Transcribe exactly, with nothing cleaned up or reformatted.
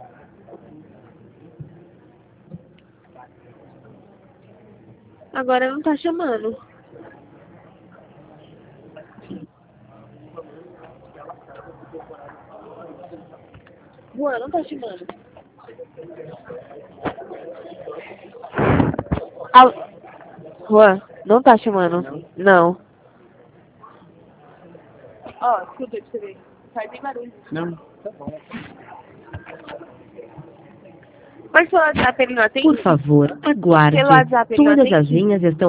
Agora não tá chamando. Juan, não tá chamando. Al... Juan, não tá chamando. Não. Ó, escuta pra você ver. Faz bem barulho. Não, tá bom. Mas pelo WhatsApp ele não atende? Por favor, aguarde. Pelo WhatsApp ele não Todas as atende? linhas estão